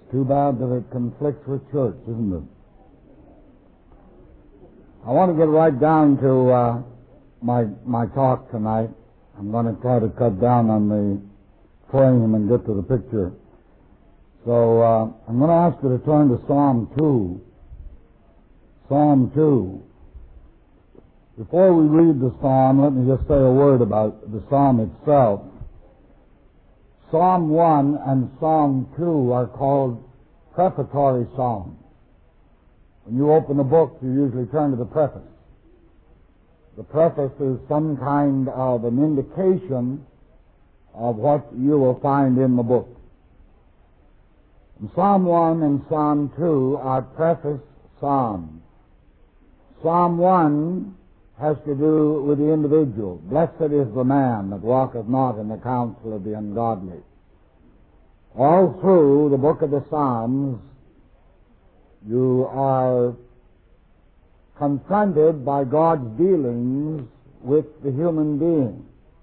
Too bad that it conflicts with church, isn't it? I want to get right down to my talk tonight. I'm going to try to cut down on the frame and get to the picture. So I'm going to ask you to turn to Psalm 2. Psalm 2. Before we read the psalm, let me just say a word about the psalm itself. Psalm 1 and Psalm 2 are called prefatory psalms. When you open a book, you usually turn to the preface. The preface is some kind of an indication of what you will find in the book. And Psalm 1 and Psalm 2 are preface psalms. Psalm 1 has to do with the individual. Blessed is the man that walketh not in the counsel of the ungodly. All through the book of the Psalms, you are confronted by God's dealings with the human being.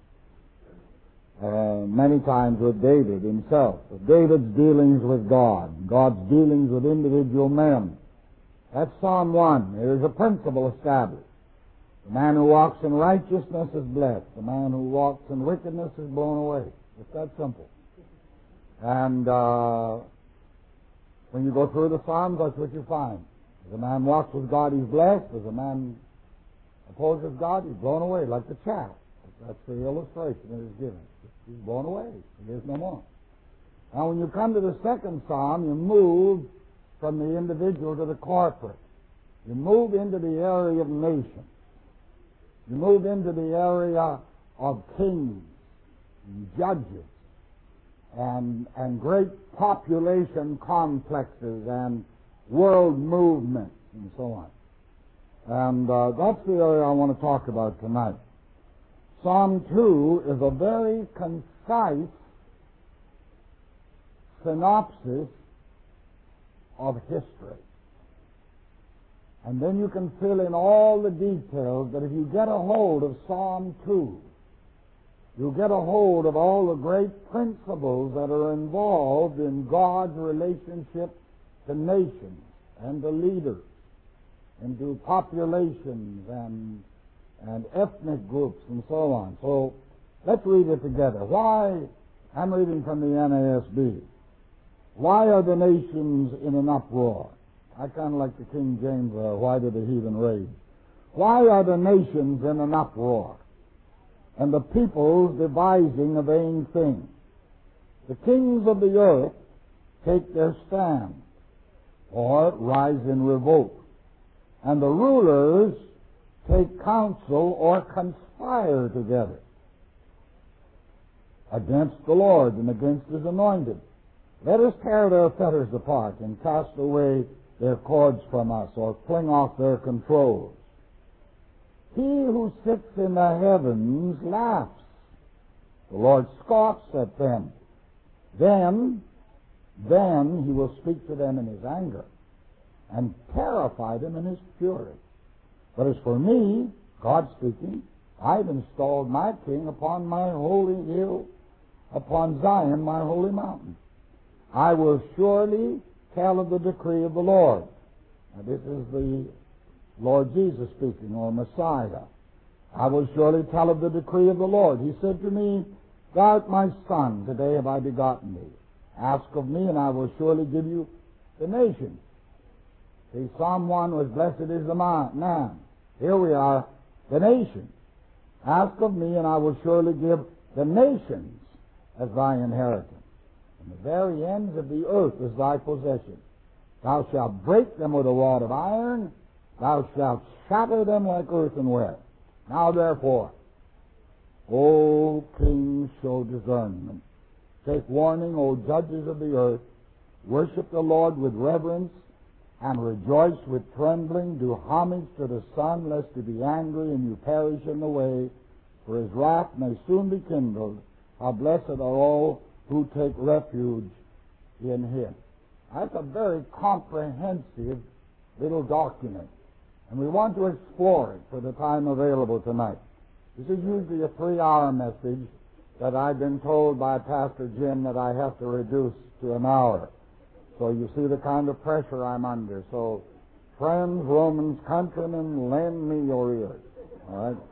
Many times with David himself. David's dealings with God. God's dealings with individual men. That's Psalm 1. There is a principle established. The man who walks in righteousness is blessed. The man who walks in wickedness is blown away. It's that simple. And when you go through the Psalms, that's what you find. As a man walks with God, he's blessed. As a man opposes God, he's blown away like the chaff. That's the illustration that is given. He's blown away. He is no more. Now, when you come to the second Psalm, you move from the individual to the corporate. You move into the area of nations. You move into the area of kings and judges and great population complexes and world movements and so on. And that's the area I want to talk about tonight. Psalm 2 is a very concise synopsis of history. And then you can fill in all the details, but if you get a hold of Psalm 2, you get a hold of all the great principles that are involved in God's relationship to nations and to leaders and to populations and ethnic groups and so on. So let's read it together. Why? I'm reading from the NASB. Why are the nations in an uproar? I kind of like the King James, why do the heathen rage? Why are the nations in an uproar, and the peoples devising a vain thing? The kings of the earth take their stand, or rise in revolt, and the rulers take counsel or conspire together against the Lord and against His anointed. Let us tear their fetters apart and cast away their cords from us, or fling off their controls. He who sits in the heavens laughs. The Lord scoffs at them. Then He will speak to them in His anger and terrify them in His fury. But as for me, God speaking, I've installed my king upon my holy hill, upon Zion, my holy mountain. I will surely tell of the decree of the Lord. Now, this is the Lord Jesus speaking, or Messiah. I will surely tell of the decree of the Lord. He said to me, Thou art my son, today have I begotten thee. Ask of me, and I will surely give you the nations. See, Psalm 1 was, Blessed is the man. Here we are, the nations. Ask of me, and I will surely give the nations as thy inheritance. And the very ends of the earth is thy possession. Thou shalt break them with a rod of iron. Thou shalt shatter them like earthenware. Now therefore, O kings, show discernment. Take warning, O judges of the earth. Worship the Lord with reverence, and rejoice with trembling. Do homage to the Son, lest He be angry and you perish in the way, for His wrath may soon be kindled. How blessed are all who take refuge in Him. That's a very comprehensive little document, and we want to explore it for the time available tonight. This is usually a 3-hour message that I've been told by Pastor Jim that I have to reduce to an hour. So you see the kind of pressure I'm under. So, friends, Romans, countrymen, lend me your ears. All right?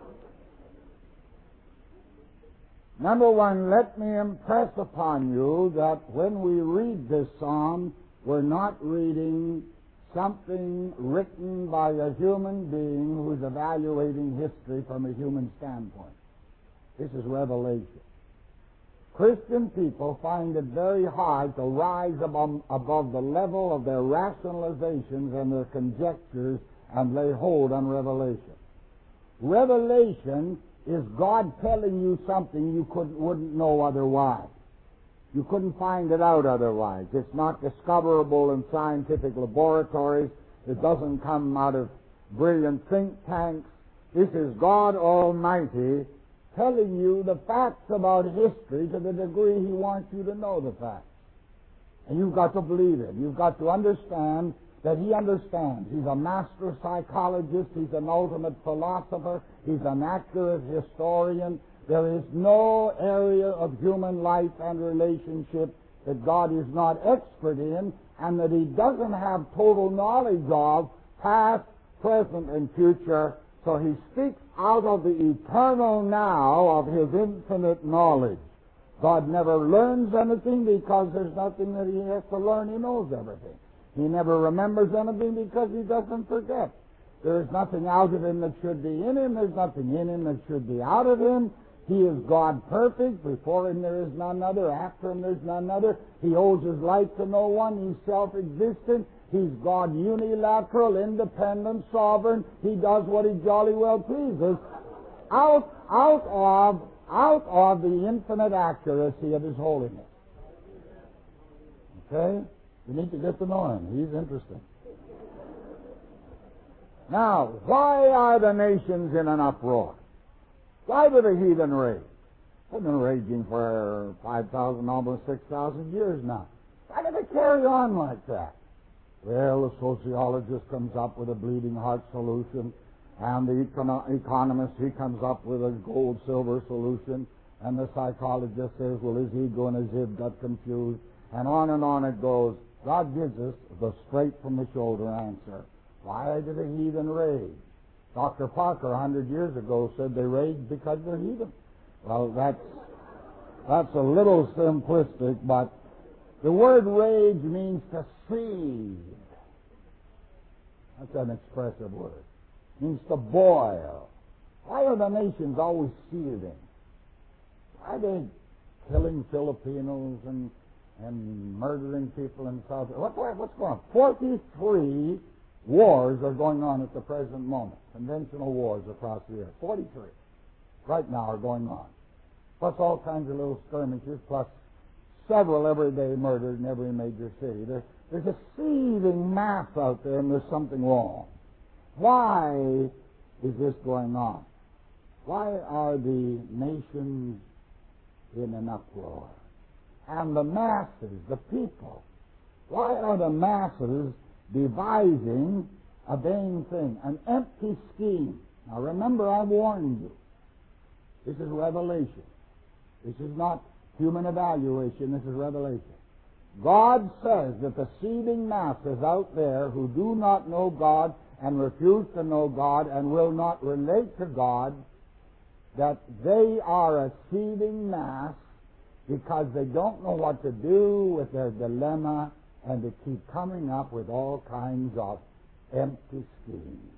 Number one, let me impress upon you that when we read this psalm, we're not reading something written by a human being who's evaluating history from a human standpoint. This is revelation. Christian people find it very hard to rise above the level of their rationalizations and their conjectures and lay hold on revelation. Revelation is God telling you something you wouldn't know otherwise. You couldn't find it out otherwise. It's not discoverable in scientific laboratories. It doesn't come out of brilliant think tanks. This is God Almighty telling you the facts about history to the degree He wants you to know the facts. And you've got to believe it. You've got to understand that He understands. He's a master psychologist. He's an ultimate philosopher. He's an accurate historian. There is no area of human life and relationship that God is not expert in and that He doesn't have total knowledge of, past, present, and future. So He speaks out of the eternal now of His infinite knowledge. God never learns anything because there's nothing that He has to learn. He knows everything. He never remembers anything because He doesn't forget. There is nothing out of Him that should be in Him. There's nothing in Him that should be out of Him. He is God perfect. Before Him there is none other. After Him there's none other. He owes His life to no one. He's self-existent. He's God unilateral, independent, sovereign. He does what He jolly well pleases out of the infinite accuracy of His holiness. Okay? You need to get to know Him. He's interesting. Now, why are the nations in an uproar? Why do the heathen rage? They've been raging for 5,000, almost 6,000 years now. Why do they carry on like that? Well, the sociologist comes up with a bleeding heart solution, and the economist, he comes up with a gold-silver solution, and the psychologist says, well, his ego and his id got confused, and on it goes. God gives us the straight-from-the-shoulder answer. Why do the heathen rage? Dr. Parker, 100 years ago, said they rage because they're heathen. Well, that's a little simplistic, but the word rage means to seethe. That's an expressive word. It means to boil. Why are the nations always seething? Why are they killing Filipinos and murdering people in South? What's going on? 43 wars are going on at the present moment. Conventional wars across the earth. 43 right now are going on. Plus all kinds of little skirmishes, plus several everyday murders in every major city. There's a seething mass out there, and there's something wrong. Why is this going on? Why are the nations in an uproar? And the masses, the people, why are the masses devising a vain thing, an empty scheme? Now remember, I warned you. This is revelation. This is not human evaluation. This is revelation. God says that the seething masses out there who do not know God and refuse to know God and will not relate to God, that they are a seething mass because they don't know what to do with their dilemma, and they keep coming up with all kinds of empty schemes.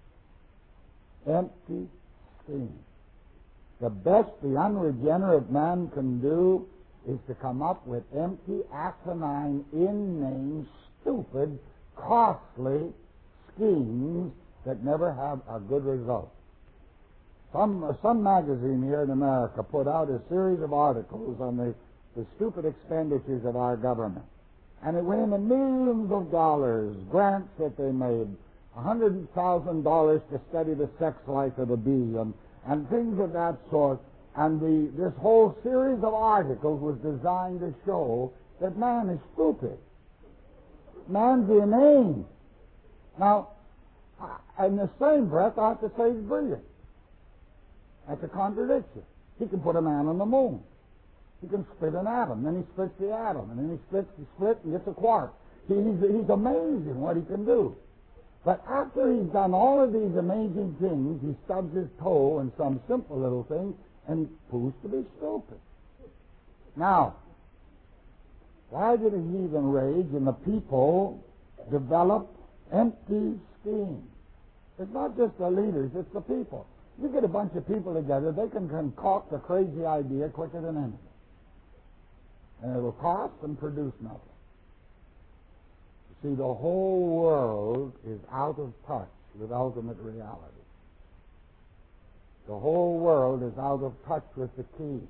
Empty schemes. The best the unregenerate man can do is to come up with empty, asinine, inane, stupid, costly schemes that never have a good result. Some magazine here in America put out a series of articles on the stupid expenditures of our government. And it went into millions of dollars, grants that they made, $100,000 to study the sex life of the bee, and things of that sort. And this whole series of articles was designed to show that man is stupid. Man's inane. Now, in the same breath, I have to say he's brilliant. That's a contradiction. He can put a man on the moon. He can split an atom, then he splits the atom, and then he splits the split and gets a quark. He's amazing what he can do. But after he's done all of these amazing things, he stubs his toe in some simple little thing and proves to be stupid. Now, why did the heathen rage and the people develop empty schemes? It's not just the leaders, it's the people. You get a bunch of people together, they can concoct a crazy idea quicker than anything. And it will cost and produce nothing. You see, the whole world is out of touch with ultimate reality. The whole world is out of touch with the key.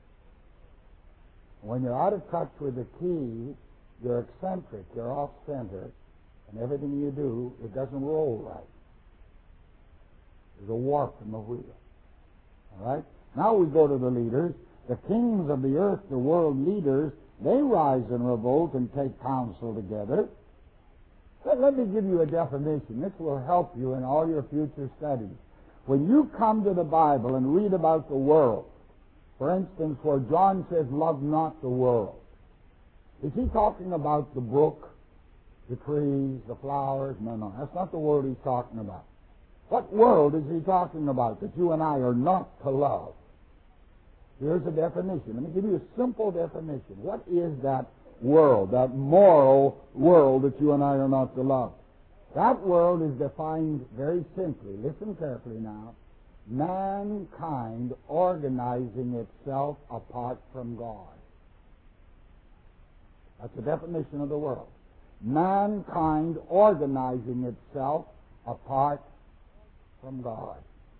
When you're out of touch with the key, you're eccentric, you're off-center, and everything you do, it doesn't roll right. There's a warp in the wheel. All right? Now we go to the leaders. The kings of the earth, the world leaders, they rise in revolt and take counsel together. Let me give you a definition. This will help you in all your future studies. When you come to the Bible and read about the world, for instance, where John says, love not the world, is he talking about the brook, the trees, the flowers? No, that's not the world he's talking about. What world is he talking about that you and I are not to love? Here's a definition. Let me give you a simple definition. What is that world, that moral world that you and I are not to love? That world is defined very simply. Listen carefully now. Mankind organizing itself apart from God. That's the definition of the world. Mankind organizing itself apart from God.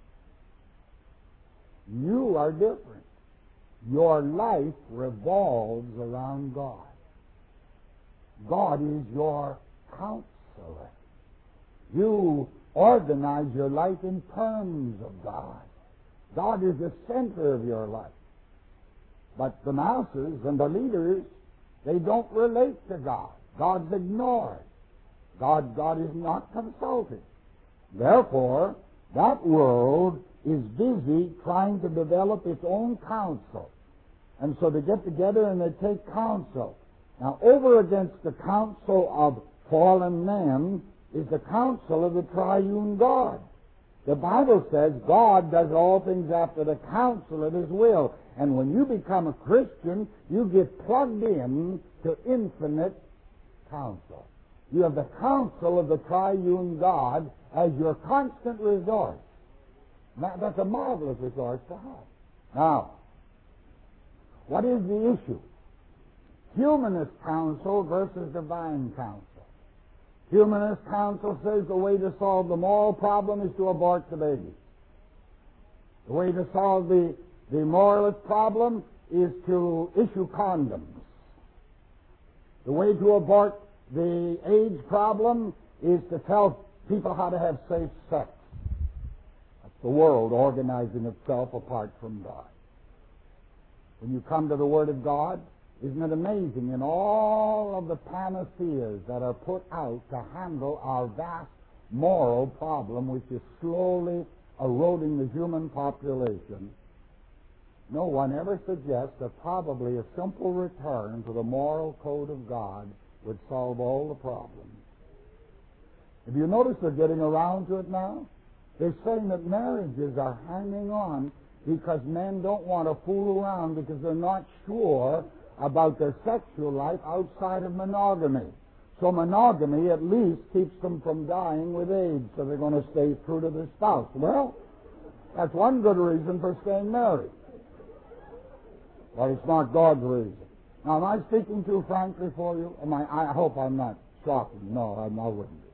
You are different. Your life revolves around God. God is your counselor. You organize your life in terms of God. God is the center of your life. But the masses and the leaders, they don't relate to God. God's ignored. God is not consulted. Therefore, that world is busy trying to develop its own counsel. And so they get together and they take counsel. Now, over against the counsel of fallen men is the counsel of the triune God. The Bible says God does all things after the counsel of His will. And when you become a Christian, you get plugged in to infinite counsel. You have the counsel of the triune God as your constant resource. Now, that's a marvelous resource to have. Now, what is the issue? Humanist counsel versus divine counsel. Humanist counsel says the way to solve the moral problem is to abort the baby. The way to solve the moralist problem is to issue condoms. The way to abort the AIDS problem is to tell people how to have safe sex. That's the world organizing itself apart from God. When you come to the Word of God, isn't it amazing in all of the panaceas that are put out to handle our vast moral problem, which is slowly eroding the human population, no one ever suggests that probably a simple return to the moral code of God would solve all the problems. Have you noticed they're getting around to it now? They're saying that marriages are hanging on because men don't want to fool around because they're not sure about their sexual life outside of monogamy. So monogamy at least keeps them from dying with AIDS, so they're going to stay true to their spouse. Well, that's one good reason for staying married. But it's not God's reason. Now, am I speaking too frankly for you? I hope I'm not shocking. No, I wouldn't be.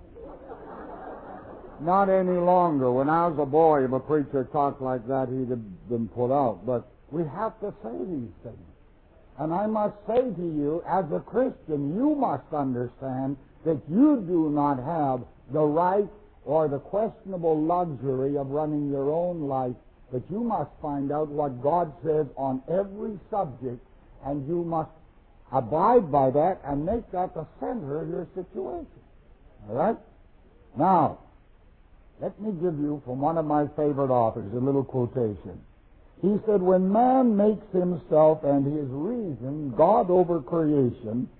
Not any longer. When I was a boy, if a preacher talked like that, he'd have been put out. But we have to say these things. And I must say to you, as a Christian, you must understand that you do not have the right or the questionable luxury of running your own life, but you must find out what God says on every subject, and you must abide by that and make that the center of your situation. All right? Now, let me give you, from one of my favorite authors, a little quotation. He said, when man makes himself and his reason God over creation,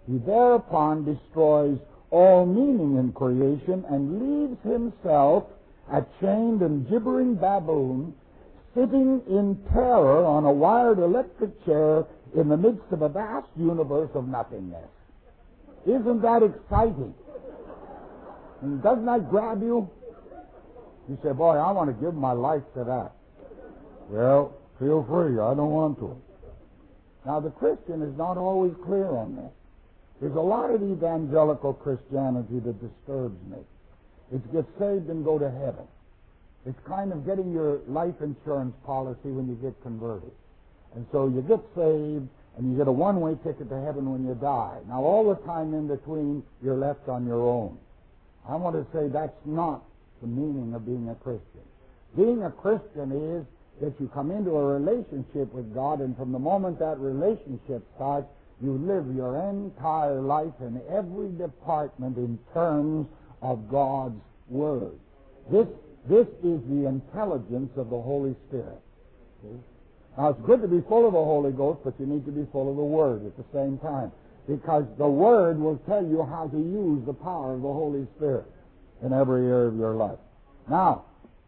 He thereupon destroys all meaning in creation and leaves himself a chained and gibbering baboon sitting in terror on a wired electric chair in the midst of a vast universe of nothingness. Isn't that exciting? And doesn't that grab you? You say, boy, I want to give my life to that. Well, feel free. I don't want to. Now, the Christian is not always clear on this. There's a lot of evangelical Christianity that disturbs me. It's get saved and go to heaven. It's kind of getting your life insurance policy when you get converted. And so you get saved, and you get a one-way ticket to heaven when you die. Now, all the time in between, you're left on your own. I want to say that's not the meaning of being a Christian. Being a Christian is that you come into a relationship with God, and from the moment that relationship starts, you live your entire life in every department in terms of God's Word. This is the intelligence of the Holy Spirit. See? Now, it's good to be full of the Holy Ghost, but you need to be full of the Word at the same time, because the Word will tell you how to use the power of the Holy Spirit in every area of your life. Now,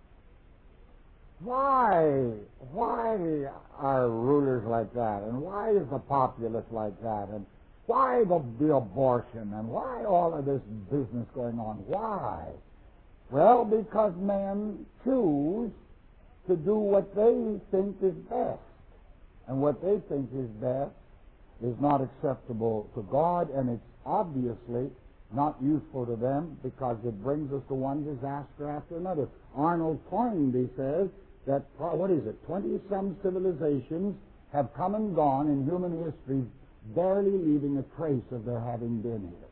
why are rulers like that, and why is the populace like that, and why the abortion, and why all of this business going on? Why? Well, because men choose to do what they think is best, and what they think is best is not acceptable to God, and it's obviously not useful to them, because it brings us to one disaster after another. Arnold Toynbee says that, 20-some civilizations have come and gone in human history, barely leaving a trace of their having been here.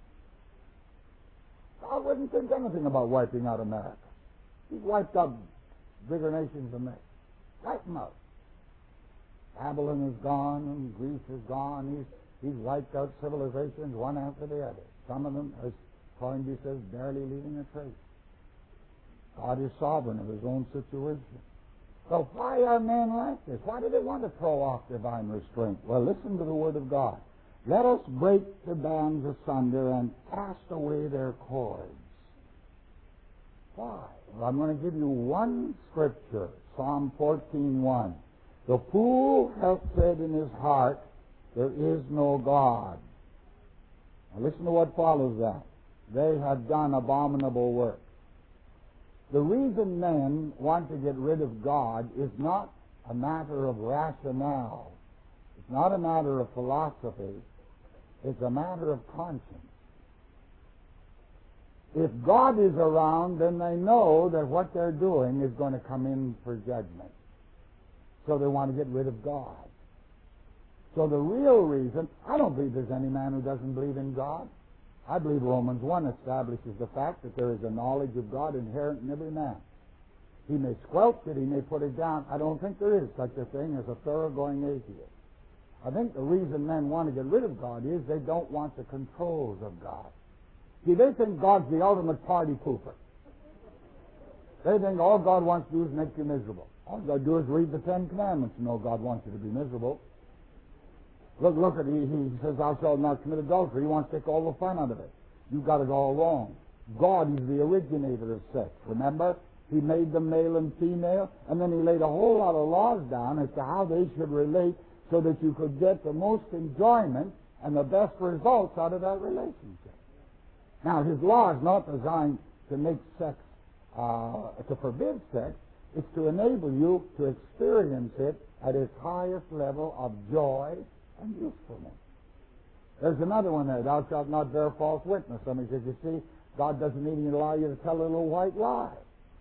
I wouldn't think anything about wiping out America. He's wiped out bigger nations than this. Wipe them out. Babylon is gone, and Greece is gone. He's wiped out civilizations one after the other. Some of them, as Toynbee says, barely leaving a trace. God is sovereign of his own situation. So why are men like this? Why do they want to throw off divine restraint? Well, listen to the Word of God. Let us break the bands asunder and cast away their cords. Why? Well, I'm going to give you one scripture, Psalm 14:1. The fool hath said in his heart, there is no God. Now listen to what follows that. They have done abominable work. The reason men want to get rid of God is not a matter of rationale. It's not a matter of philosophy. It's a matter of conscience. If God is around, then they know that what they're doing is going to come in for judgment. So they want to get rid of God. So the real reason, I don't believe there's any man who doesn't believe in God. I believe Romans 1 establishes the fact that there is a knowledge of God inherent in every man. He may squelch it, he may put it down. I don't think there is such a thing as a thoroughgoing atheist. I think the reason men want to get rid of God is they don't want the controls of God. See, they think God's the ultimate party pooper. They think all God wants to do is make you miserable. All you got to do is read the Ten Commandments and know God wants you to be miserable. Look at he says, thou shalt not commit adultery. He wants to take all the fun out of it. You got it all wrong. God is the originator of sex. Remember? He made them male and female, and then he laid a whole lot of laws down as to how they should relate so that you could get the most enjoyment and the best results out of that relationship. Now, his law is not designed to make sex, to forbid sex. It's to enable you to experience it at its highest level of joy and usefulness. There's another one there. Thou shalt not bear false witness. Somebody says, you see, God doesn't even allow you to tell a little white lie.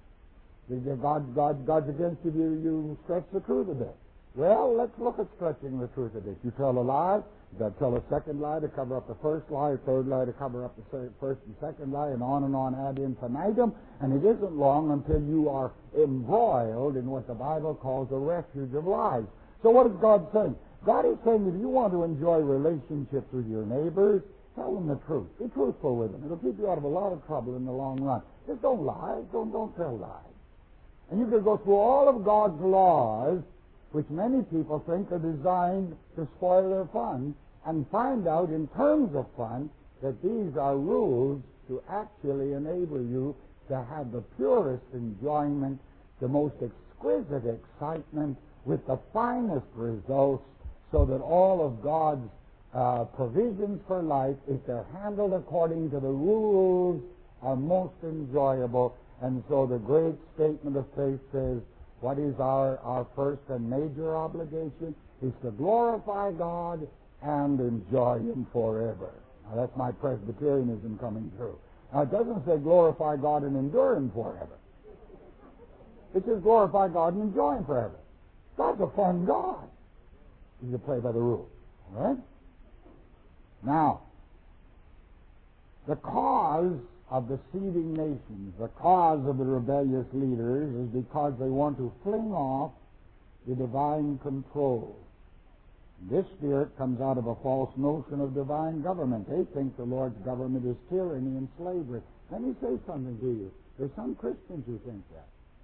God's against you, you stretch the truth a bit. Well, let's look at stretching the truth a bit. You tell a lie, you got to tell a second lie to cover up the first lie, a third lie to cover up the first and second lie, and on ad infinitum. And it isn't long until you are embroiled in what the Bible calls a refuge of lies. So what is God saying? God is saying if you want to enjoy relationships with your neighbors, tell them the truth. Be truthful with them. It'll keep you out of a lot of trouble in the long run. Just don't lie. Don't tell lies. And you can go through all of God's laws, which many people think are designed to spoil their fun, and find out in terms of fun that these are rules to actually enable you to have the purest enjoyment, the most exquisite excitement, with the finest results, so that all of God's provisions for life, if they're handled according to the rules, are most enjoyable. And so the great statement of faith says, what is our first and major obligation? Is to glorify God and enjoy Him forever. Now that's my Presbyterianism coming through. Now it doesn't say glorify God and endure Him forever. It says glorify God and enjoy Him forever. God's a fun God. You can play by the rules. All right? Now, the cause of the seething nations, the cause of the rebellious leaders, is because they want to fling off the divine control. This spirit comes out of a false notion of divine government. They think the Lord's government is tyranny and slavery. Let me say something to you. There's some Christians who think that.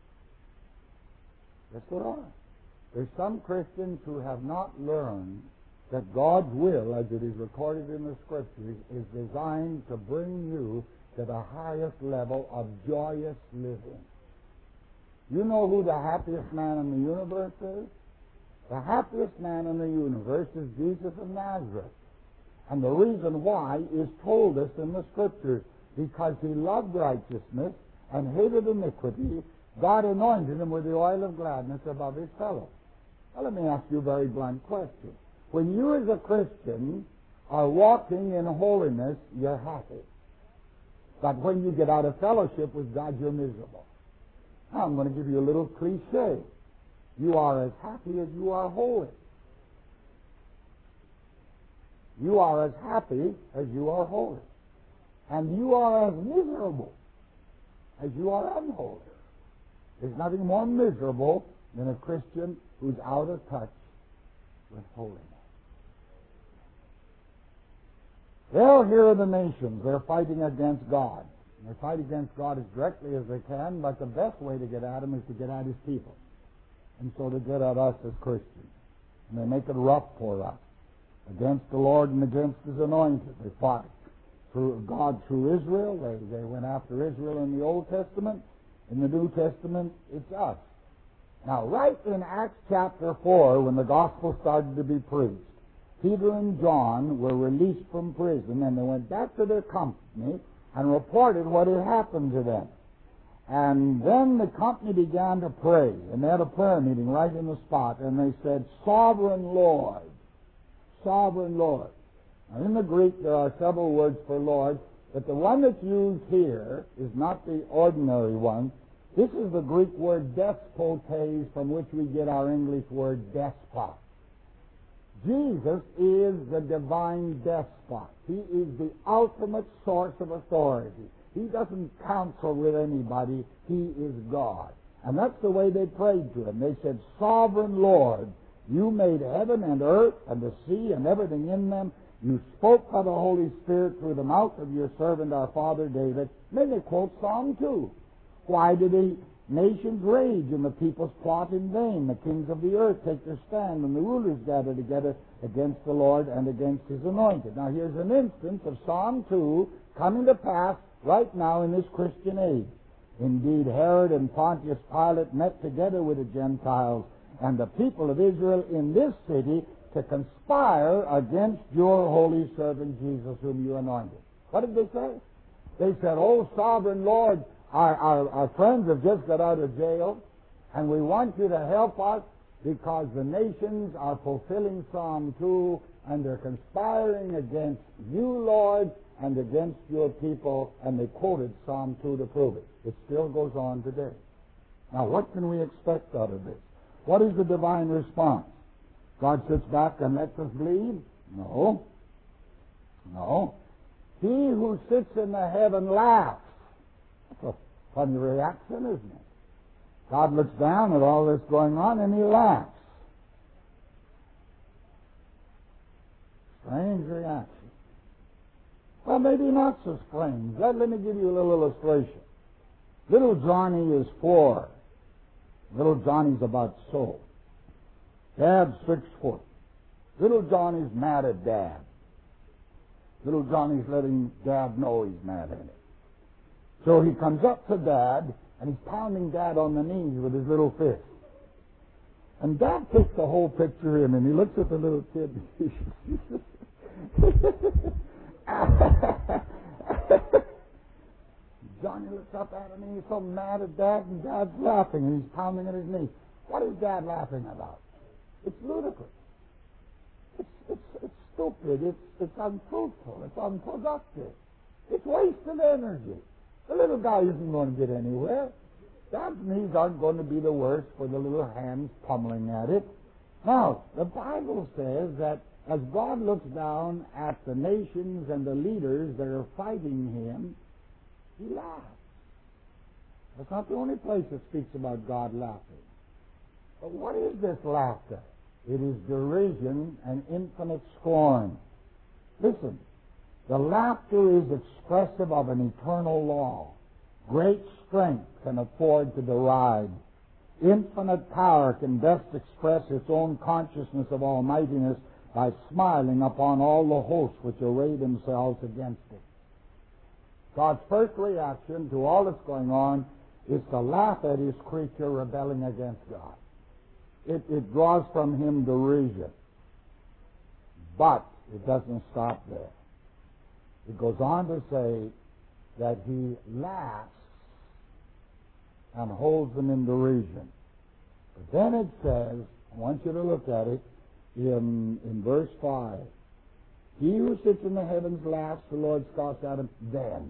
Yes, there are. There's some Christians who have not learned that God's will, as it is recorded in the Scriptures, is designed to bring you to the highest level of joyous living. You know who the happiest man in the universe is? The happiest man in the universe is Jesus of Nazareth. And the reason why is told us in the Scriptures. Because he loved righteousness and hated iniquity, God anointed him with the oil of gladness above his fellows. Now let me ask you a very blunt question. When you as a Christian are walking in holiness, you're happy. But when you get out of fellowship with God, you're miserable. Now I'm going to give you a little cliche. You are as happy as you are holy. You are as happy as you are holy. And you are as miserable as you are unholy. There's nothing more miserable than a Christian who's out of touch with holiness. Well, here are the nations. They're fighting against God. And they fight against God as directly as they can, but the best way to get at him is to get at his people. And so they get at us as Christians. And they make it rough for us. Against the Lord and against His anointed. They fought through God through Israel. They went after Israel in the Old Testament. In the New Testament, it's us. Now, right in Acts chapter 4, when the gospel started to be preached, Peter and John were released from prison, and they went back to their company and reported what had happened to them. And then the company began to pray, and they had a prayer meeting right in the spot, and they said, Sovereign Lord, Sovereign Lord. Now, in the Greek, there are several words for Lord, but the one that's used here is not the ordinary one. This is the Greek word despotes, from which we get our English word despot. Jesus is the divine despot. He is the ultimate source of authority. He doesn't counsel with anybody. He is God. And that's the way they prayed to Him. They said, Sovereign Lord, You made heaven and earth and the sea and everything in them. You spoke by the Holy Spirit through the mouth of Your servant, our father David. Then they quote Psalm 2. Why do the nations rage and the peoples plot in vain? The kings of the earth take their stand and the rulers gather together against the Lord and against His anointed. Now here's an instance of Psalm 2 coming to pass right now in this Christian age. Indeed, Herod and Pontius Pilate met together with the Gentiles and the people of Israel in this city to conspire against Your holy servant Jesus, whom You anointed. What did they say? They said, Oh, sovereign Lord, our friends have just got out of jail, and we want You to help us because the nations are fulfilling Psalm 2, and they're conspiring against You, Lord, and against Your people, and they quoted Psalm 2 to prove it. It still goes on today. Now, what can we expect out of this? What is the divine response? God sits back and lets us bleed? No. No. He who sits in the heaven laughs. That's a funny reaction, isn't it? God looks down at all this going on and He laughs. Strange reaction. Well, maybe not so strange. Let me give you a little illustration. Little Johnny is 4. Little Johnny's about so. Dad's 6 foot. Little Johnny's mad at Dad. Little Johnny's letting Dad know he's mad at him. So he comes up to Dad, and he's pounding Dad on the knees with his little fist. And Dad takes the whole picture in, and he looks at the little kid. Johnny looks up at him, and he's so mad at Dad, and Dad's laughing, and he's pounding at his knee. What is Dad laughing about? It's ludicrous. It's stupid. It's untruthful. It's unproductive. It's wasted energy. The little guy isn't going to get anywhere. Dad's knees aren't going to be the worse for the little hands pummeling at it. Now, the Bible says that as God looks down at the nations and the leaders that are fighting him, he laughs. That's not the only place that speaks about God laughing. But what is this laughter? It is derision and infinite scorn. Listen, the laughter is expressive of an eternal law. Great strength can afford to deride. Infinite power can best express its own consciousness of almightiness by smiling upon all the hosts which array themselves against it. God's first reaction to all that's going on is to laugh at his creature rebelling against God. It draws from him derision. But it doesn't stop there. It goes on to say that he laughs and holds them in derision. But then it says, I want you to look at it in verse 5. He who sits in the heavens laughs, the Lord scoffs at him. Then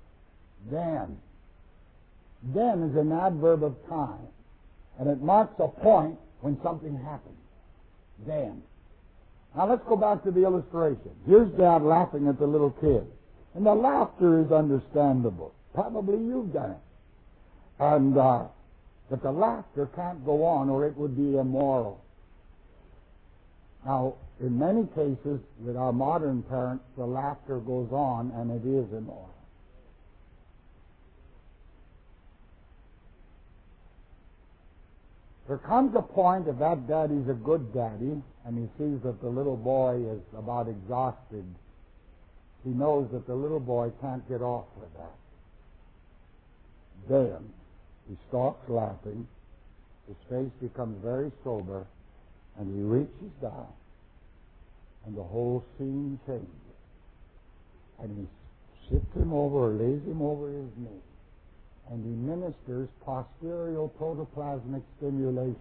is an adverb of time, and it marks a point when something happens. Then. Now let's go back to the illustration. Here's Dad laughing at the little kid. And the laughter is understandable. Probably you've done it. But the laughter can't go on or it would be immoral. Now, in many cases with our modern parents, the laughter goes on and it is immoral. There comes a point, if that daddy's a good daddy, and he sees that the little boy is about exhausted, he knows that the little boy can't get off with that. Then he stops laughing, his face becomes very sober, and he reaches down, and the whole scene changes. And he sits him over, or lays him over his knee, and he ministers posterior protoplasmic stimulation.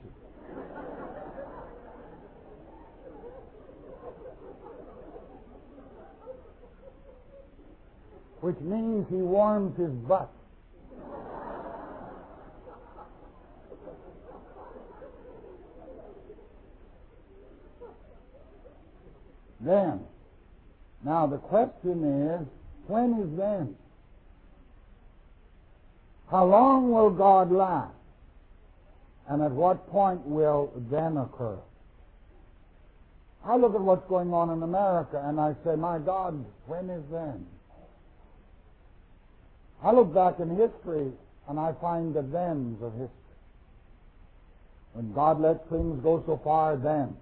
Which means he warms his butt. Then, now the question is, when is then? How long will God laugh? And at what point will then occur? I look at what's going on in America and I say, my God, when is then? I look back in history and I find the thens of history. When God lets things go so far, then.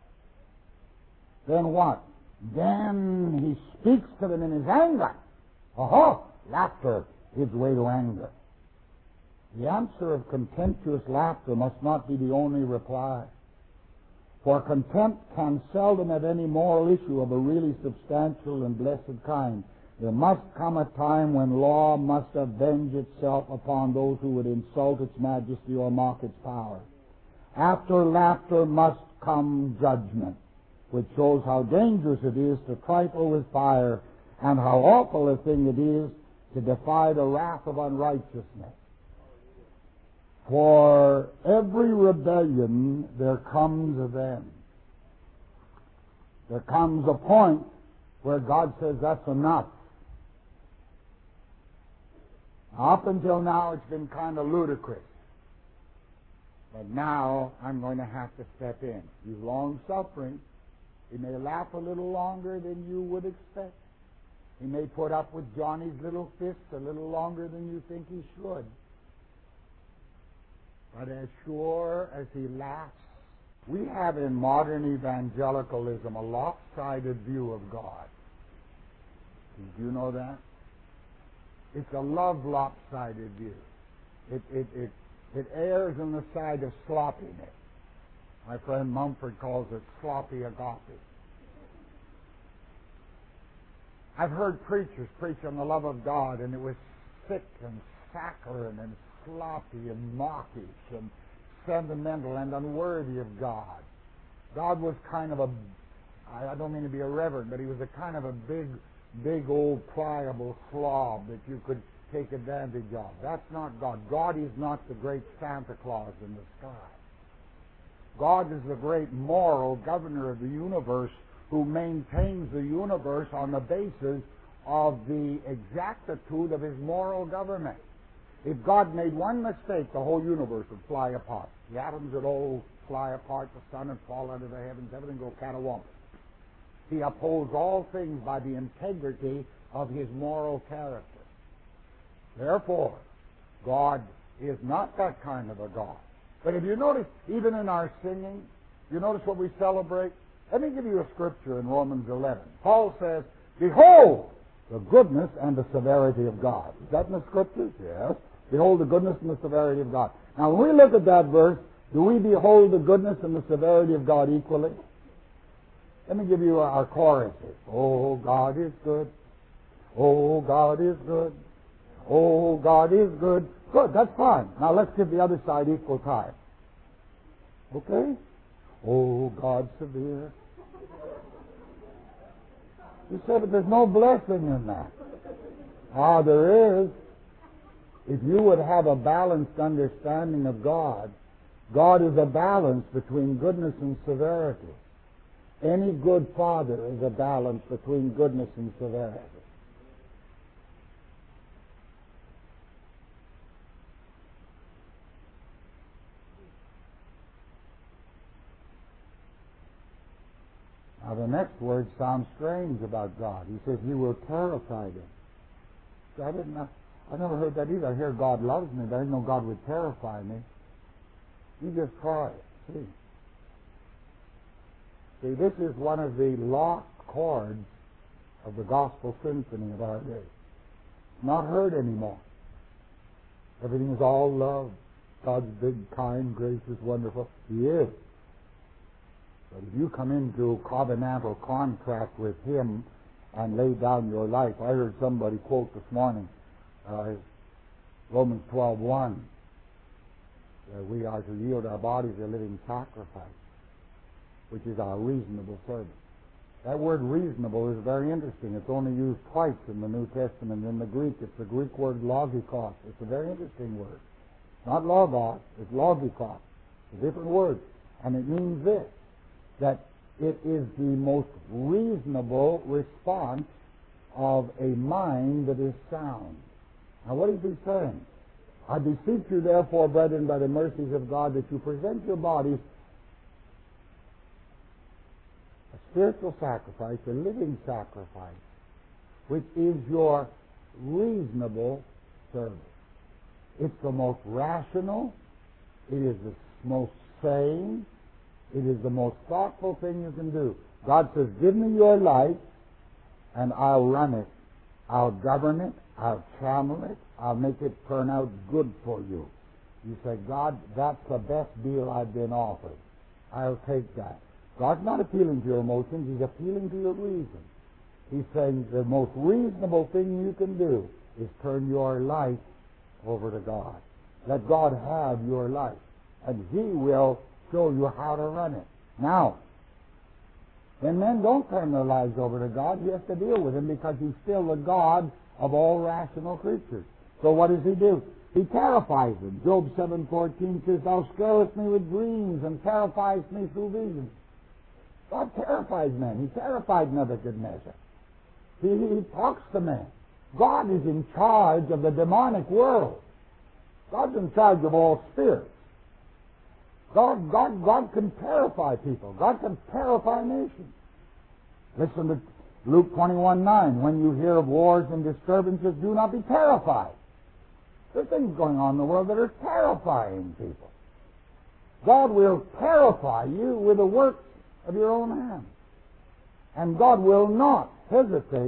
Then what? Then he speaks to them in his anger. Laughter gives way to anger. The answer of contemptuous laughter must not be the only reply. For contempt can seldom have any moral issue of a really substantial and blessed kind. There must come a time when law must avenge itself upon those who would insult its majesty or mock its power. After laughter must come judgment, which shows how dangerous it is to trifle with fire and how awful a thing it is to defy the wrath of unrighteousness. For every rebellion there comes a then. There comes a point where God says that's enough. Up until now it's been kind of ludicrous. But now I'm going to have to step in. He's long-suffering. He may laugh a little longer than you would expect. He may put up with Johnny's little fist a little longer than you think he should. But as sure as he laughs, we have in modern evangelicalism a lopsided view of God. Do you know that? It's a lopsided view. It errs on the side of sloppiness. My friend Mumford calls it sloppy agape. I've heard preachers preach on the love of God, and it was sick and saccharine and sloppy and mawkish and sentimental and unworthy of God. God was kind of I don't mean to be irreverent, but he was a kind of a big old pliable slob that you could take advantage of. That's not God. God is not the great Santa Claus in the sky. God is the great moral governor of the universe who maintains the universe on the basis of the exactitude of his moral government. If God made one mistake, the whole universe would fly apart. The atoms would all fly apart, the sun would fall out of the heavens, everything would go catawampus. He upholds all things by the integrity of his moral character. Therefore, God is not that kind of a God. But if you notice, even in our singing, you notice what we celebrate? Let me give you a scripture in Romans 11. Paul says, "Behold the goodness and the severity of God." Is that in the scriptures? Yes. Behold the goodness and the severity of God. Now, when we look at that verse, do we behold the goodness and the severity of God equally? Let me give you our choruses. Oh, God is good. Oh, God is good. Oh, God is good. Good, that's fine. Now let's give the other side equal time. Okay? Oh, God severe. You say, but there's no blessing in that. Ah, there is. If you would have a balanced understanding of God, God is a balance between goodness and severity. Any good father is a balance between goodness and severity. Now the next word sounds strange about God. He says, "You will terrify them." See, I never heard that either. I hear God loves me, but I didn't know God would terrify me. You just try it. See, this is one of the lost chords of the gospel symphony of our day. Not heard anymore. Everything is all love. God's big, kind, gracious, wonderful. He is. But if you come into covenantal contract with him and lay down your life, I heard somebody quote this morning, Romans 12:1, that we are to yield our bodies a living sacrifice, which is our reasonable service. That word reasonable is very interesting. It's only used twice in the New Testament. In the Greek, it's the Greek word logikos. It's a very interesting word. Not logos, it's logikos. It's a different word. And it means this, that it is the most reasonable response of a mind that is sound. Now what is he saying? "I beseech you therefore, brethren, by the mercies of God, that you present your bodies a spiritual sacrifice, a living sacrifice, which is your reasonable service." It's the most rational, it is the most sane, it is the most thoughtful thing you can do. God says, "Give me your life, and I'll run it. I'll govern it. I'll channel it. I'll make it turn out good for you." You say, "God, that's the best deal I've been offered. I'll take that." God's not appealing to your emotions. He's appealing to your reason. He's saying the most reasonable thing you can do is turn your life over to God. Let God have your life, and he will show you how to run it. Now, when men don't turn their lives over to God, you have to deal with him, because he's still the God of all rational creatures. So what does he do? He terrifies them. Job 7:14 says, "Thou scarest me with dreams and terrifiest me through visions." God terrifies men. He terrified Nebuchadnezzar. He talks to men. God is in charge of the demonic world. God's in charge of all spirits. God can terrify people. God can terrify nations. Listen to Luke 21:9. "When you hear of wars and disturbances, do not be terrified." There are things going on in the world that are terrifying people. God will terrify you with the works of your own hands. And God will not hesitate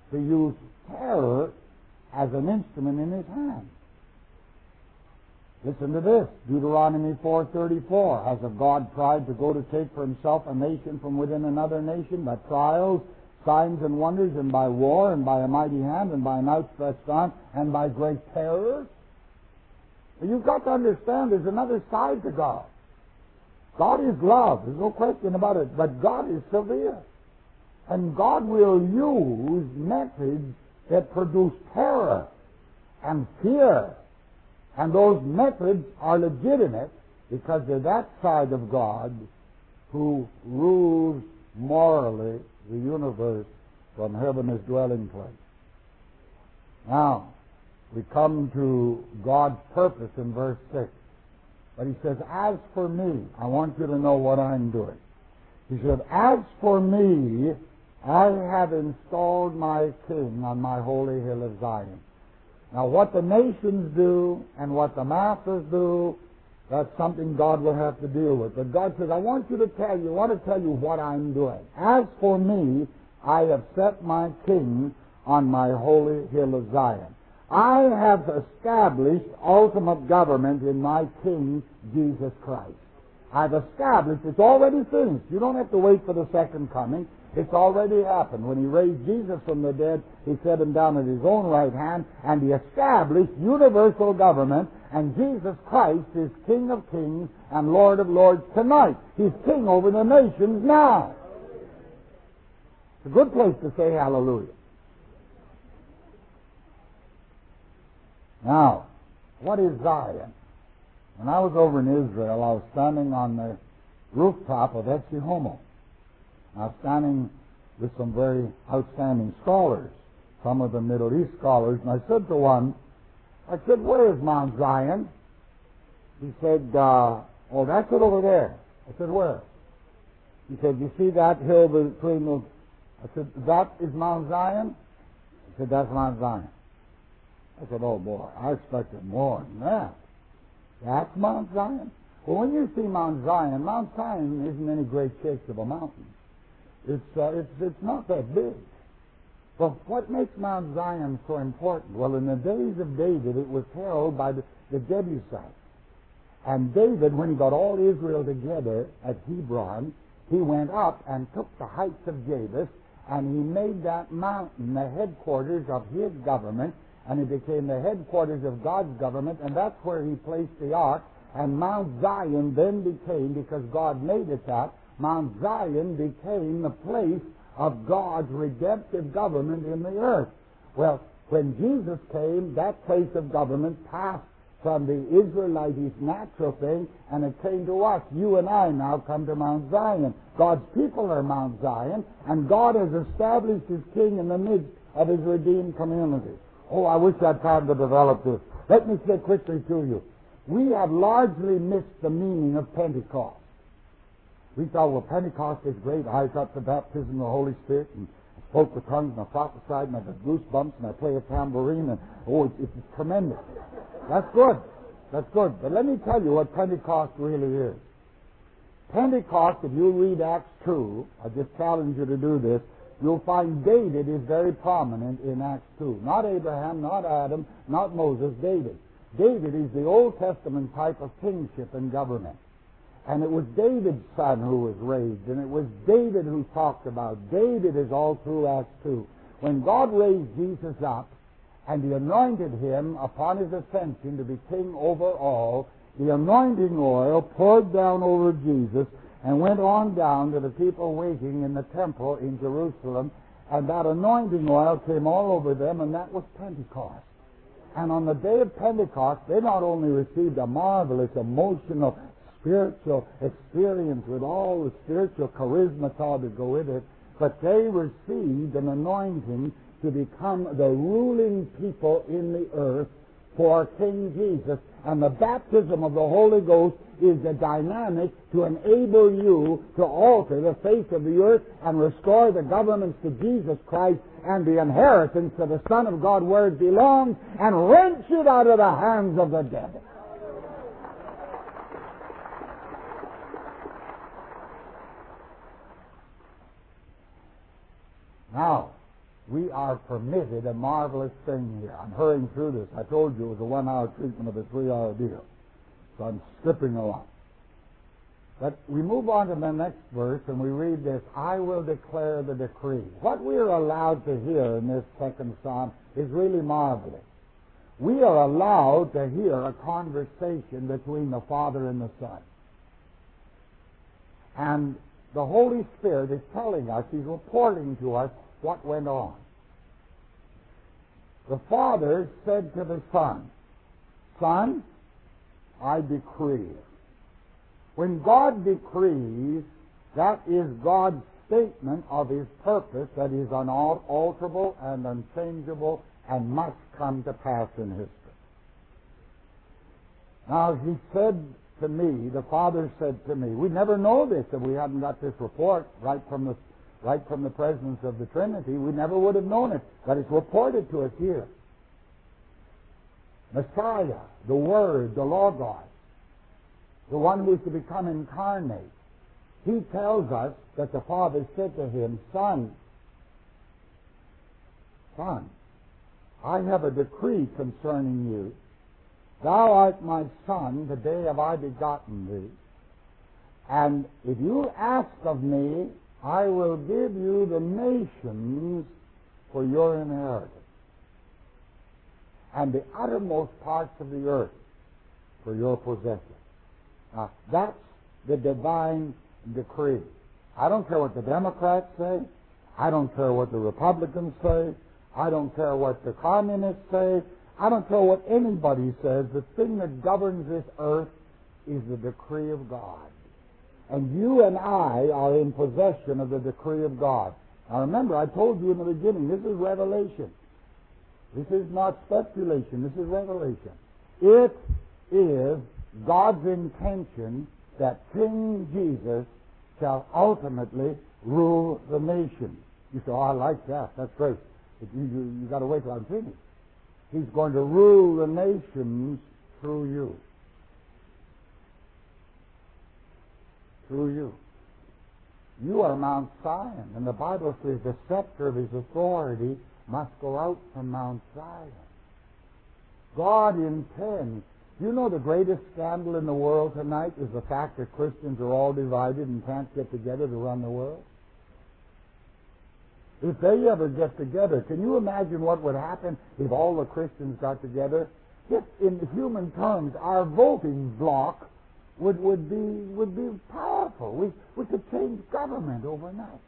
to use terror as an instrument in his hand. Listen to this, Deuteronomy 4:34. Has a God tried to go to take for himself a nation from within another nation by trials, signs, and wonders, and by war, and by a mighty hand, and by an outstretched arm, and by great terror? You've got to understand there's another side to God. God is love, there's no question about it, but God is severe. And God will use methods that produce terror and fear. And those methods are legitimate because they're that side of God who rules morally the universe from heaven, his dwelling place. Now, we come to God's purpose in verse 6. But he says, as for me, I want you to know what I'm doing. He said, as for me, I have installed my king on my holy hill of Zion. Now, what the nations do and what the masses do, that's something God will have to deal with. But God says, I want to tell you what I'm doing. As for me, I have set my king on my holy hill of Zion. I have established ultimate government in my king, Jesus Christ. I've established, it's already finished. You don't have to wait for the second coming. It's already happened. When he raised Jesus from the dead, he set him down at his own right hand, and he established universal government, and Jesus Christ is King of kings and Lord of lords tonight. He's king over the nations now. It's a good place to say hallelujah. Now, what is Zion? When I was over in Israel, I was standing on the rooftop of Etsi Homo. I was standing with some very outstanding scholars, some of the Middle East scholars, and I said to one, where is Mount Zion? He said, oh, that's it over there. I said, where? He said, you see that hill between the... I said, that is Mount Zion? He said, that's Mount Zion. I said, oh boy, I expected more than that. That's Mount Zion? Well, when you see Mount Zion isn't any great shakes of a mountain. It's not that big. But what makes Mount Zion so important? Well, in the days of David, it was held by the Jebusites. And David, when he got all Israel together at Hebron, he went up and took the heights of Jabus, and he made that mountain the headquarters of his government, and it became the headquarters of God's government, and that's where he placed the ark. And Mount Zion then became, because God made it that, Mount Zion became the place of God's redemptive government in the earth. Well, when Jesus came, that place of government passed from the Israelites' natural thing, and it came to us. You and I now come to Mount Zion. God's people are Mount Zion, and God has established his king in the midst of his redeemed community. Oh, I wish I had time to develop this. Let me say quickly to you. We have largely missed the meaning of Pentecost. We thought, well, Pentecost is great. I got the baptism of the Holy Spirit, and I spoke with tongues, and I prophesied, and I got goosebumps, and I play a tambourine, and it's tremendous. That's good. That's good. But let me tell you what Pentecost really is. Pentecost, if you read Acts 2, I just challenge you to do this, you'll find David is very prominent in Acts 2. Not Abraham, not Adam, not Moses, David. David is the Old Testament type of kingship and government. And it was David's son who was raised, and it was David who talked about. David is all through Acts 2. When God raised Jesus up, and he anointed him upon his ascension to be king over all, the anointing oil poured down over Jesus and went on down to the people waiting in the temple in Jerusalem, and that anointing oil came all over them, and that was Pentecost. And on the day of Pentecost, they not only received a marvelous, emotional, spiritual experience with all the spiritual charisma to go with it, but they received an anointing to become the ruling people in the earth for King Jesus. And the baptism of the Holy Ghost is the dynamic to enable you to alter the face of the earth and restore the governments to Jesus Christ and the inheritance to the Son of God where it belongs, and wrench it out of the hands of the devil. Now, we are permitted a marvelous thing here. I'm hurrying through this. I told you it was a 1-hour treatment of a 3-hour deal. So I'm skipping along. But we move on to the next verse and we read this, I will declare the decree. What we are allowed to hear in this second psalm is really marvelous. We are allowed to hear a conversation between the Father and the Son. And the Holy Spirit is telling us, He's reporting to us what went on. The Father said to the Son, Son, I decree. When God decrees, that is God's statement of His purpose that is unalterable and unchangeable and must come to pass in history. Now, He said to me, the Father said to me, we never know this if we hadn't got this report right from the presence of the Trinity. We never would have known it, but it's reported to us here. Messiah, the Word, the Logos, the one who is to become incarnate, He tells us that the Father said to Him, Son, I have a decree concerning you. Thou art my Son, the day have I begotten thee. And if you ask of me, I will give you the nations for your inheritance, and the uttermost parts of the earth for your possession. Now, that's the divine decree. I don't care what the Democrats say. I don't care what the Republicans say. I don't care what the communists say. I don't care what anybody says. The thing that governs this earth is the decree of God. And you and I are in possession of the decree of God. Now remember, I told you in the beginning, this is revelation. This is not speculation. This is revelation. It is God's intention that King Jesus shall ultimately rule the nation. You say, oh, I like that. That's great. But you got to wait till I'm finished. He's going to rule the nations through you. Through you. You are Mount Zion. And the Bible says the scepter of His authority must go out from Mount Zion. God intends. You know the greatest scandal in the world tonight is the fact that Christians are all divided and can't get together to run the world? If they ever get together, can you imagine what would happen if all the Christians got together? Just in human terms, our voting bloc would be powerful. We could change government overnight.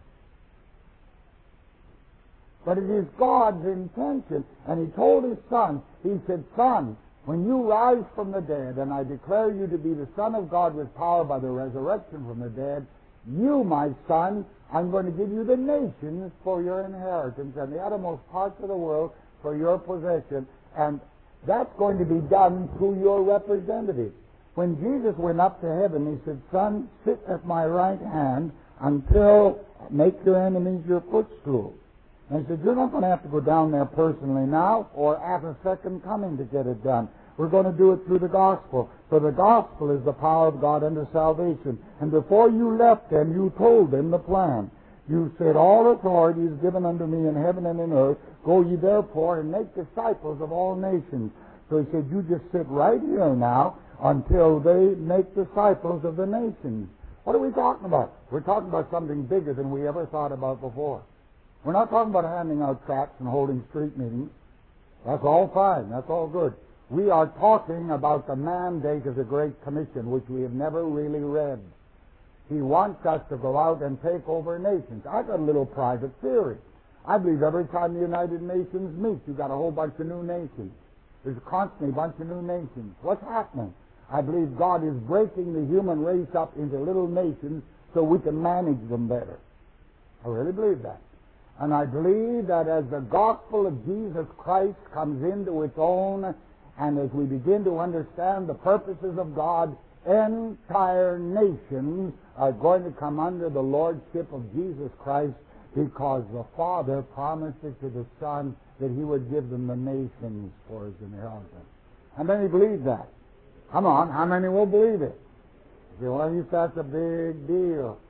But it is God's intention. And He told His Son, He said, Son, when you rise from the dead, and I declare you to be the Son of God with power by the resurrection from the dead, you, my Son, I'm going to give you the nations for your inheritance and the uttermost parts of the world for your possession. And that's going to be done through your representatives. When Jesus went up to heaven, He said, Son, sit at my right hand until make your enemies your footstool. And He said, you're not going to have to go down there personally now or at a second coming to get it done. We're going to do it through the gospel. For the gospel is the power of God unto salvation. And before you left them, you told them the plan. You said, all authority is given unto me in heaven and in earth. Go ye therefore and make disciples of all nations. So He said, you just sit right here now until they make disciples of the nations. What are we talking about? We're talking about something bigger than we ever thought about before. We're not talking about handing out tracts and holding street meetings. That's all fine. That's all good. We are talking about the mandate of the Great Commission, which we have never really read. He wants us to go out and take over nations. I've got a little private theory. I believe every time the United Nations meets, you've got a whole bunch of new nations. There's constantly a bunch of new nations. What's happening? I believe God is breaking the human race up into little nations so we can manage them better. I really believe that. And I believe that as the gospel of Jesus Christ comes into its own, and as we begin to understand the purposes of God, entire nations are going to come under the lordship of Jesus Christ, because the Father promised it to the Son that He would give them the nations for His inheritance. How many believe that? Come on, how many will believe it? You say, well, that's a big deal.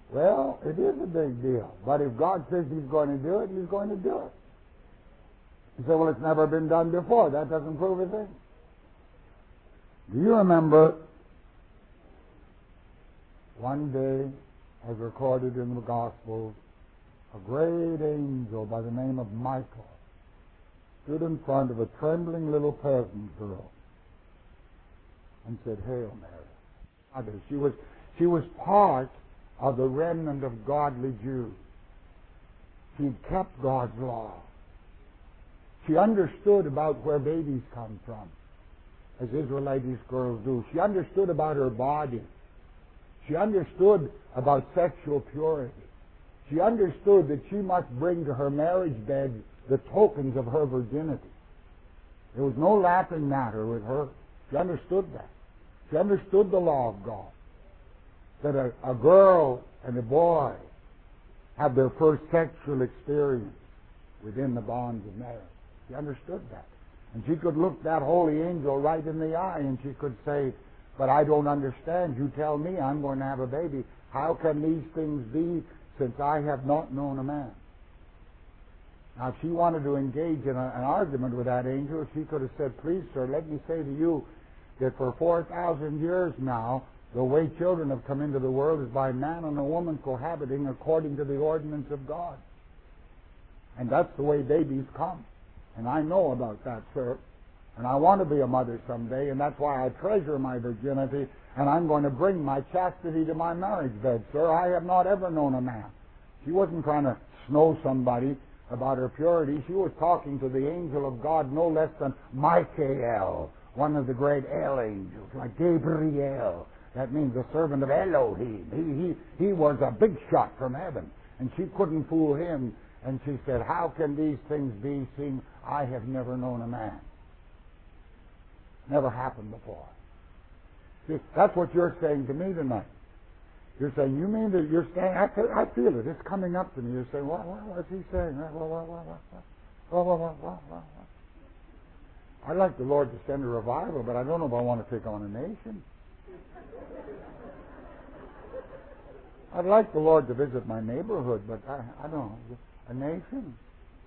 Well, it is a big deal. But if God says He's going to do it, He's going to do it. You say, well, it's never been done before. That doesn't prove a thing. Do you remember one day, as recorded in the Gospels, a great angel by the name of Michael stood in front of a trembling little peasant girl and said, Hail Mary. She was part of the remnant of godly Jews. She kept God's law. She understood about where babies come from, as Israelitish girls do. She understood about her body. She understood about sexual purity. She understood that she must bring to her marriage bed the tokens of her virginity. There was no laughing matter with her. She understood that. She understood the law of God. That a girl and a boy have their first sexual experience within the bonds of marriage. She understood that. And she could look that holy angel right in the eye and she could say, but I don't understand. You tell me I'm going to have a baby. How can these things be since I have not known a man? Now, if she wanted to engage in an argument with that angel, she could have said, please, sir, let me say to you that for 4,000 years now, the way children have come into the world is by man and a woman cohabiting according to the ordinance of God. And that's the way babies come. And I know about that, sir. And I want to be a mother someday, and that's why I treasure my virginity, and I'm going to bring my chastity to my marriage bed, sir. I have not ever known a man. She wasn't trying to snow somebody about her purity. She was talking to the angel of God, no less than Michael, one of the great El angels, like Gabriel. That means the servant of Elohim. He was a big shot from heaven, and she couldn't fool him. And she said, how can these things be, seeing I have never known a man? Never happened before. See, that's what you're saying to me tonight. You're saying, you mean that you're saying, I feel it, it's coming up to me. You're saying, what's he saying? I'd like the Lord to send a revival, but I don't know if I want to take on a nation. I'd like the Lord to visit my neighborhood, but I don't know. A nation?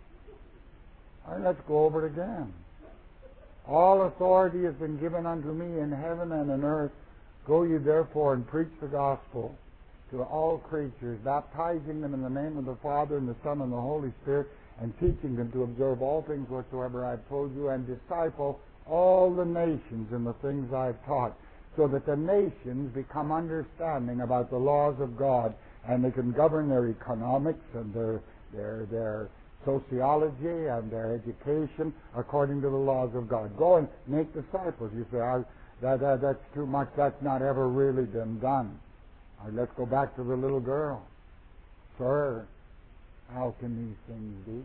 All right, let's go over it again. All authority has been given unto me in heaven and in earth. Go ye therefore and preach the gospel to all creatures, baptizing them in the name of the Father and the Son and the Holy Spirit, and teaching them to observe all things whatsoever I have told you, and disciple all the nations in the things I have taught, so that the nations become understanding about the laws of God, and they can govern their economics and their sociology and their education according to the laws of God. Go and make disciples. You say, that's too much. That's not ever really been done. All right, let's go back to the little girl. Sir, how can these things be?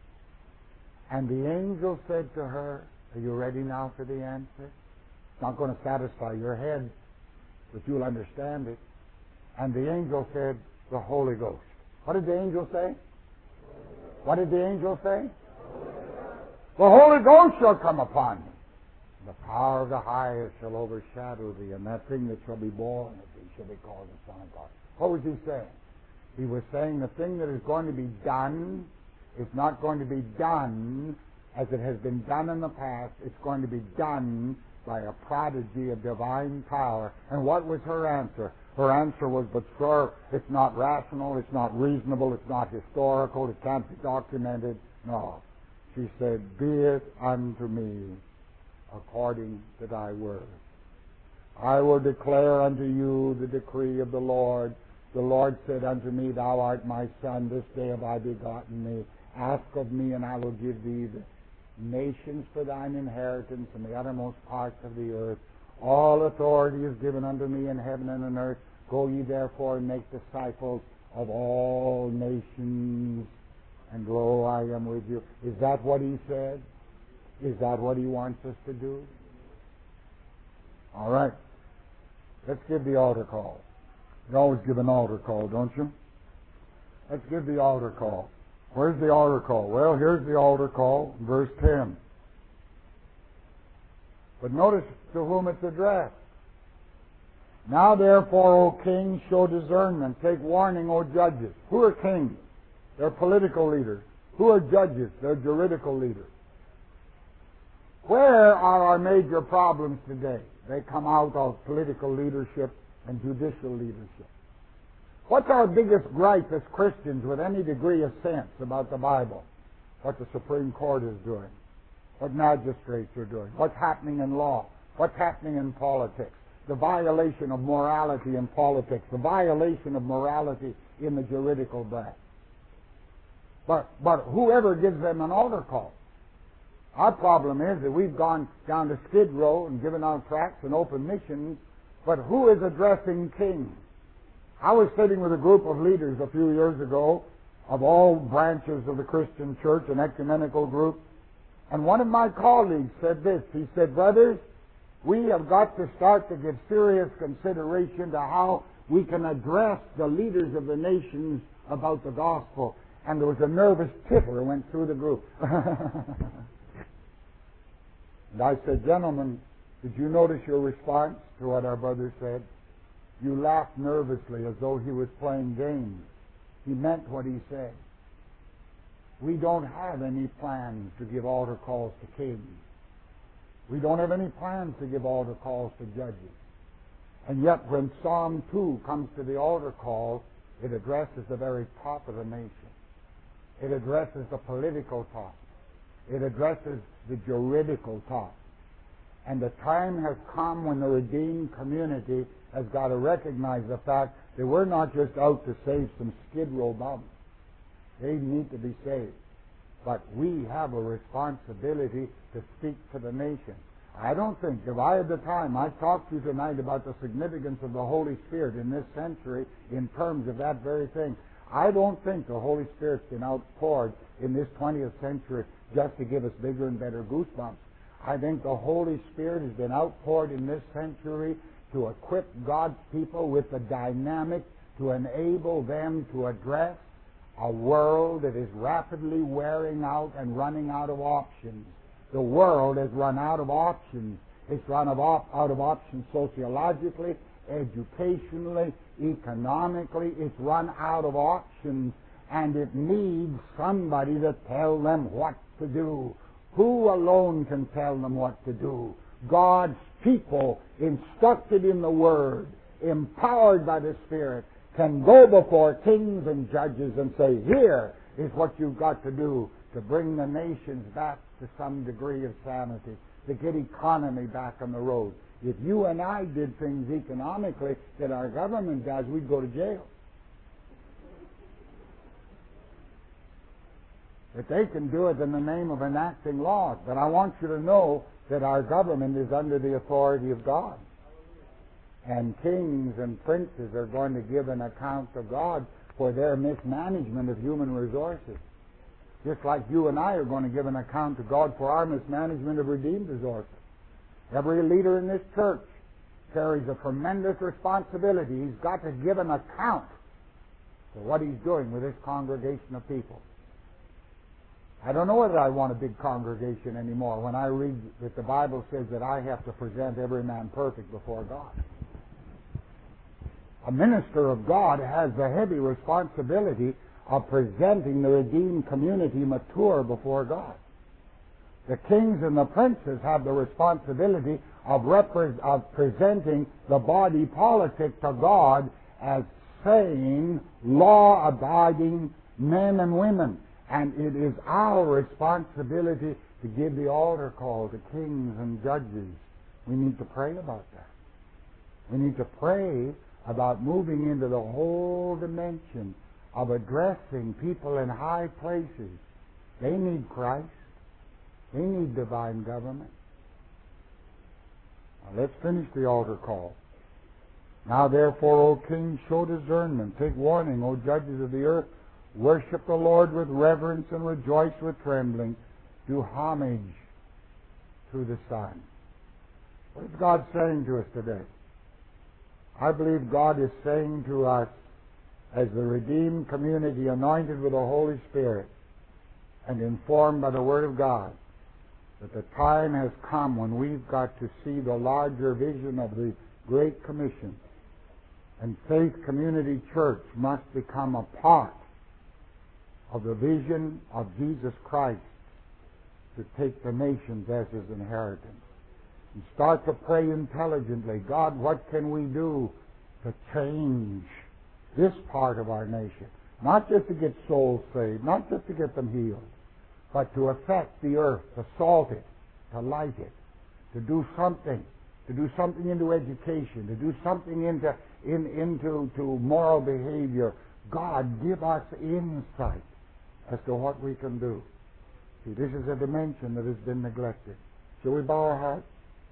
And the angel said to her, are you ready now for the answer? It's not going to satisfy your head, but you'll understand it. And the angel said, the Holy Ghost. What did the angel say? What did the angel say? The Holy Ghost shall come upon thee. The power of the highest shall overshadow thee, and that thing that shall be born of thee shall be called the Son of God. What was he saying? He was saying the thing that is going to be done is not going to be done as it has been done in the past. It's going to be done by a prodigy of divine power. And what was her answer? Her answer was, but sir, it's not rational, it's not reasonable, it's not historical, it can't be documented. No. She said, be it unto me according to thy word. I will declare unto you the decree of the Lord. The Lord said unto me, thou art my son, this day have I begotten thee. Ask of me, and I will give thee the nations for thine inheritance and the uttermost parts of the earth. All authority is given unto me in heaven and in earth. Go ye therefore and make disciples of all nations, and lo, I am with you. Is that what he said? Is that what he wants us to do? All right. Let's give the altar call. You always give an altar call, don't you? Let's give the altar call. Where's the altar call? Well, here's the altar call, verse 10. But notice to whom it's addressed. Now therefore, O kings, show discernment. Take warning, O judges. Who are kings? They're political leaders. Who are judges? They're juridical leaders. Where are our major problems today? They come out of political leadership and judicial leadership. What's our biggest gripe as Christians with any degree of sense about the Bible? What the Supreme Court is doing, what magistrates are doing, what's happening in law, what's happening in politics, the violation of morality in politics, the violation of morality in the juridical branch. But whoever gives them an altar call. Our problem is that we've gone down to Skid Row and given out tracts and open missions, but who is addressing kings? I was sitting with a group of leaders a few years ago of all branches of the Christian church, an ecumenical group, and one of my colleagues said this. He said, brothers, we have got to start to give serious consideration to how we can address the leaders of the nations about the gospel. And there was a nervous titter went through the group. And I said, gentlemen, did you notice your response to what our brother said? You laughed nervously as though he was playing games. He meant what he said. We don't have any plans to give altar calls to kings. We don't have any plans to give altar calls to judges. And yet when Psalm 2 comes to the altar call, it addresses the very top of the nation. It addresses the political top. It addresses the juridical top. And the time has come when the redeemed community has got to recognize the fact that we're not just out to save some Skid Row bums. They need to be saved. But we have a responsibility to speak to the nation. I don't think, if I had the time, I've talked to you tonight about the significance of the Holy Spirit in this century in terms of that very thing. I don't think the Holy Spirit's been outpoured in this 20th century just to give us bigger and better goosebumps. I think the Holy Spirit has been outpoured in this century to equip God's people with the dynamic to enable them to address a world that is rapidly wearing out and running out of options. The world has run out of options. It's run out of options sociologically, educationally, economically. It's run out of options, and it needs somebody to tell them what to do. Who alone can tell them what to do? God's people, instructed in the Word, empowered by the Spirit, can go before kings and judges and say, here is what you've got to do to bring the nations back to some degree of sanity, to get economy back on the road. If you and I did things economically that our government does, we'd go to jail. But they can do it in the name of enacting laws. But I want you to know that our government is under the authority of God. And kings and princes are going to give an account to God for their mismanagement of human resources. Just like you and I are going to give an account to God for our mismanagement of redeemed resources. Every leader in this church carries a tremendous responsibility. He's got to give an account for what he's doing with this congregation of people. I don't know whether I want a big congregation anymore when I read that the Bible says that I have to present every man perfect before God. A minister of God has the heavy responsibility of presenting the redeemed community mature before God. The kings and the princes have the responsibility of presenting the body politic to God as sane, law-abiding men and women. And it is our responsibility to give the altar call to kings and judges. We need to pray about that. We need to pray about moving into the whole dimension of addressing people in high places. They need Christ. They need divine government. Now let's finish the altar call. Now therefore, O kings, show discernment. Take warning, O judges of the earth. Worship the Lord with reverence and rejoice with trembling. Do homage to the Son. What is God saying to us today? I believe God is saying to us, as the redeemed community anointed with the Holy Spirit and informed by the Word of God, that the time has come when we've got to see the larger vision of the Great Commission And Faith Community Church must become a part of the vision of Jesus Christ to take the nations as His inheritance. And start to pray intelligently. God, what can we do to change this part of our nation? Not just to get souls saved, not just to get them healed, but to affect the earth, to salt it, to light it, to do something into education, to do something into moral behavior. God, give us insight as to what we can do. See, this is a dimension that has been neglected. Shall we bow our hearts?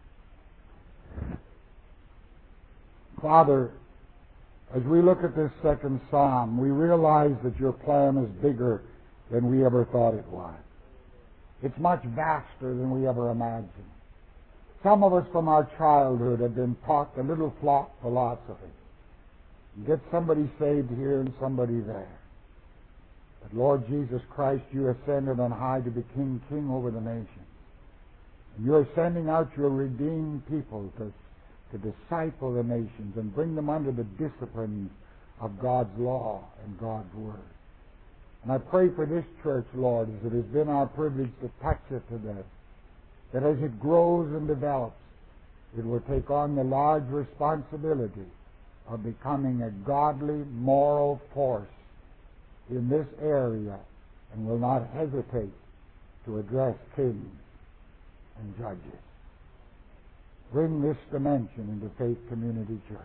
Father, as we look at this second psalm, we realize that your plan is bigger than we ever thought it was. It's much vaster than we ever imagined. Some of us from our childhood have been taught the little flock philosophy. You get somebody saved here and somebody there. But Lord Jesus Christ, you ascended on high to be king over the nations. And you're sending out your redeemed people to disciple the nations and bring them under the disciplines of God's law and God's Word. And I pray for this church, Lord, as it has been our privilege to touch it today, that as it grows and develops, it will take on the large responsibility of becoming a godly, moral force in this area and will not hesitate to address kings and judges. Bring this dimension into Faith Community Church.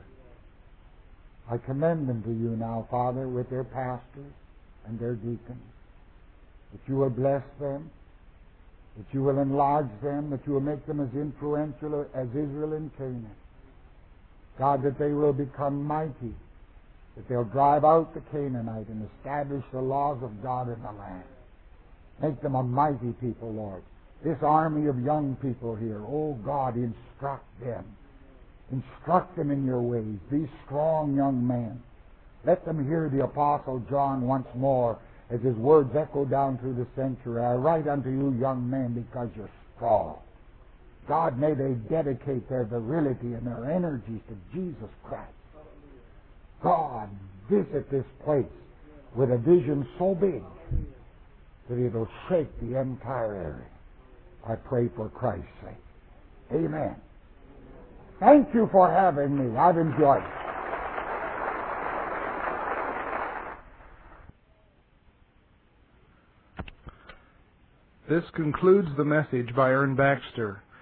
I commend them to you now, Father, with their pastors and their deacons, that you will bless them, that you will enlarge them, that you will make them as influential as Israel in Canaan. God, that they will become mighty, that they'll drive out the Canaanite and establish the laws of God in the land. Make them a mighty people, Lord. This army of young people here, oh God, instruct them. Instruct them in your ways. These strong young men. Let them hear the Apostle John once more as his words echo down through the century. I write unto you, young men, because you're strong. God, may they dedicate their virility and their energies to Jesus Christ. God, visit this place with a vision so big that it'll shake the entire area. I pray for Christ's sake. Amen. Thank you for having me. I've enjoyed it. This concludes the message by Ern Baxter.